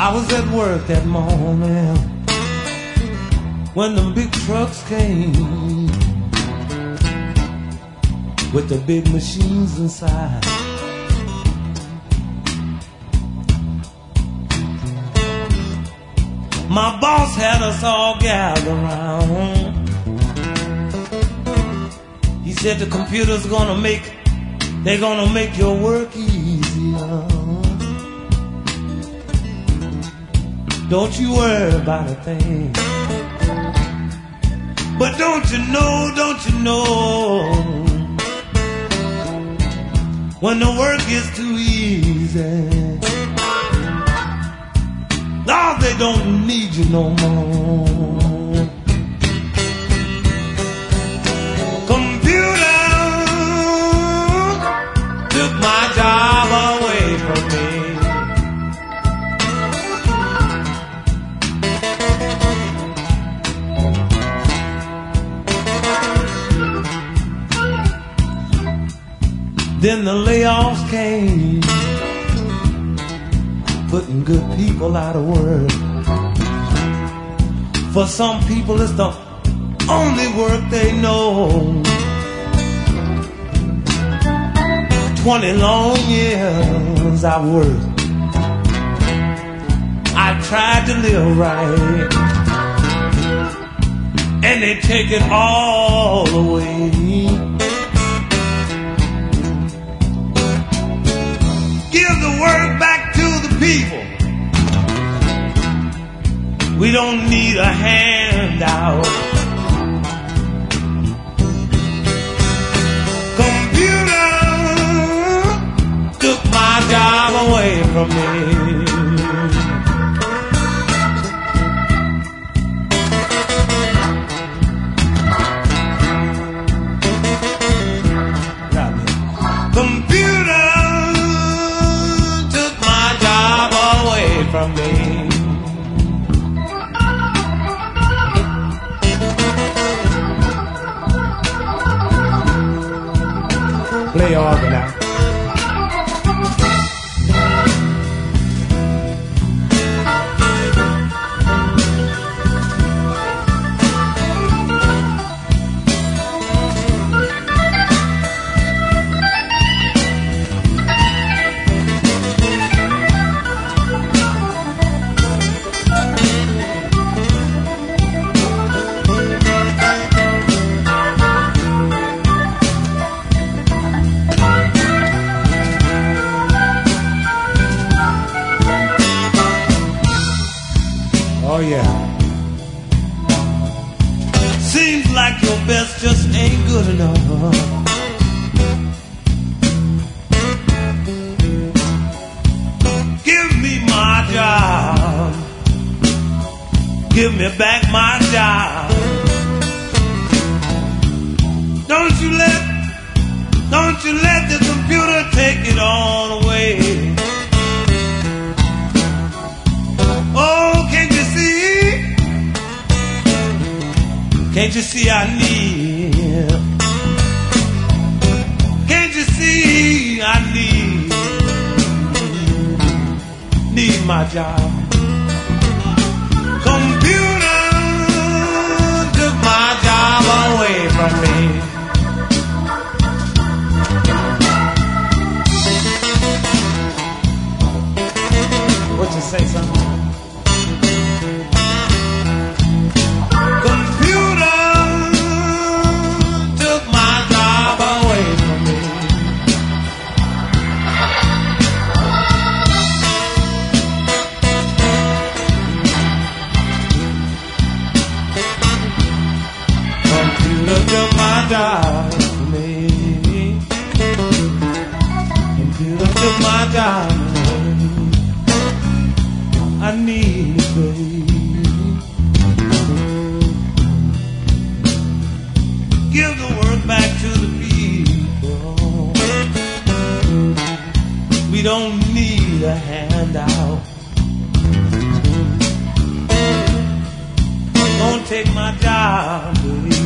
I was at work that morning when the big trucks came with the big machines inside. My boss had us all gathered around. He said the computer's they're gonna make your work easier. Don't you worry about a thing. But don't you know, when the work is too easy, Lord, they don't need you no more. Computer took my job away from me. Then the layoffs came, putting good people out of work. For some people it's the only work they know. 20 long years I worked. I tried to live right, and they take it all away. Give the work back to the people. We don't need a handout. Computer took my job away from me. Computer took my job away from me. Play organ now. Oh yeah. Seems like your best just ain't good enough. Give me my job. Give me back my job. Don't you let the computer take it all away. Can't you see I need? Can't you see I need my job? Computer took my job away from me. What you say, son? Took my job from me. Computer took my job from me. I need it, baby. Give the work back to the people. We don't need a handout. Don't take my job, baby.